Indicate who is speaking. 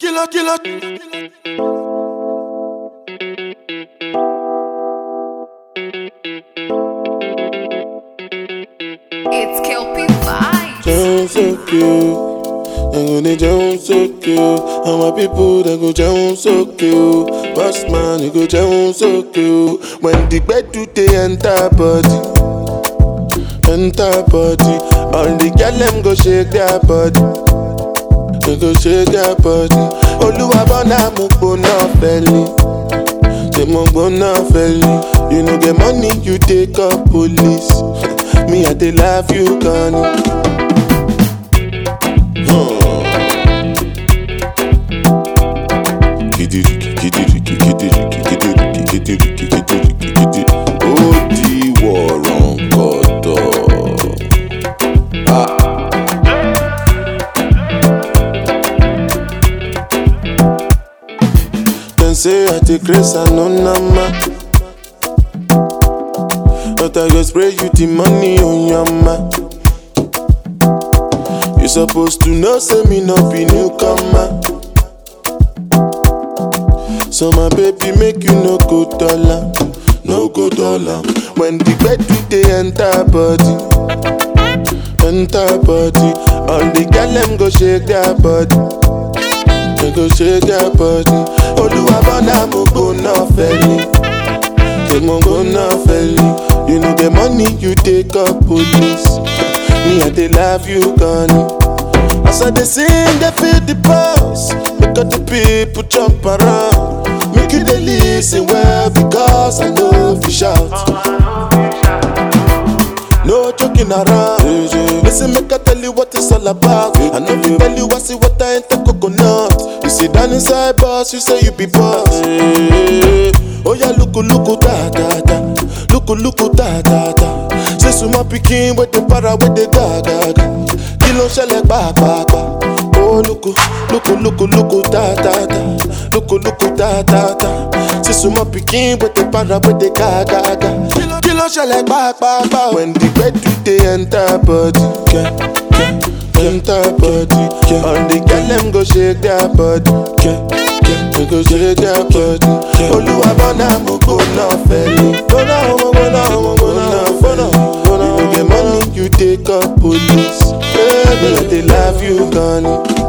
Speaker 1: Killer.
Speaker 2: It's Kelpie Vibes.
Speaker 3: Jones so cute, they go they Jones so cute. And my people they go Jones so cute. Boss man you go Jones so cute. When the bed do they enter body, all the girl them go shake their body. They go shake their body. Oluwa bona mo gbona feli. They mo gbona feli. You know get money, you take up police. Me I dey love you, Connie. Odi waron koto. Dem say I take grace and no nama. But I go spray you the money on your ma. You supposed to know, say me no be newcomer. So my baby make you no go dollar, no go dollar. When the bed do they enter body, all the girl them go shake their body, they go shake their body. Oluwa bona mo go no feli, they mo go no feli. You know the money you take up police. Me I dey love you, Connie. As I dey sing, they feel the pulse. Make all the people jump around. Make you dey listen well because I know if you shout. No joking around. Listen, make I tell you what it's all about. I know if tell you I see what I ain't the coconut. You sit down inside boss, you say you be boss. Oh yeah, look da. Look da. Say suma pikin with the para with the gaga. Kilo shele ba. Oh look da. Say suma pikin with the para with the gaga. Kilo shele ba. When the bed do they enter body, enter body. All the girl them go shake their body, they go shake their body. Oluwa bona mo go no feli. You know get money, you take up police. Baby, they love you, Connie.